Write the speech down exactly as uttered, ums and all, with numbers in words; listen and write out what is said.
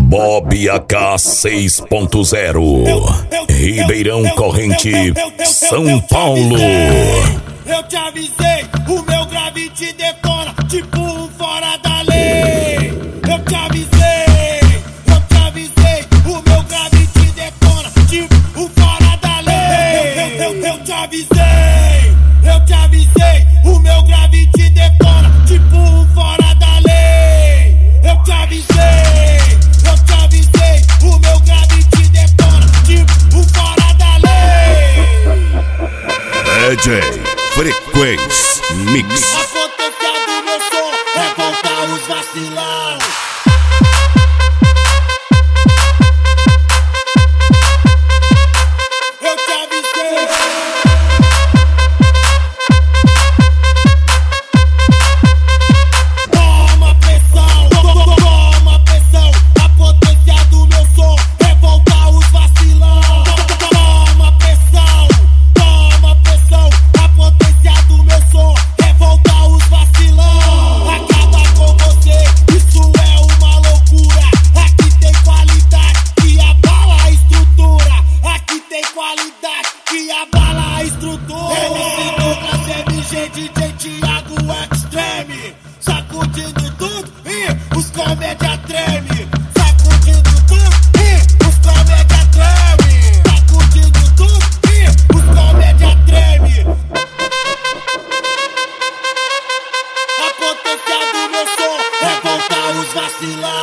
Bob A K seis ponto zero, Ribeirão Corrente, São Paulo. Eu te avisei, o meu grave te detona, tipo um fora da lei. Eu te avisei, eu te avisei, o meu grave te detona, tipo um fora da lei. Eu, eu, eu, eu te avisei, eu te avisei, o meu grave te detona, tipo um fora da lei. Eu te avisei, eu te avisei, o meu grave te detona, tipo um fora da lei. D J Frequência Mix. A potência do meu som é voltar os vacilão. Eu te avisei. Toma pressão, toma pressão. A potência do meu som é voltar os vacilão. Toma pressão, toma pressão. A potência do meu som é voltar os vacilão. Acaba com você, isso é uma loucura. Aqui tem qualidade que abala a estrutura. Aqui tem qualidade que abala a estrutura. M C Douglas, M G, D J Thiago Extreme, sacudindo tudo e os comédia treme. Sacudindo tudo e os comédia treme. Sacudindo tudo e os comédia treme. A potência do meu som é voltar os vacilar.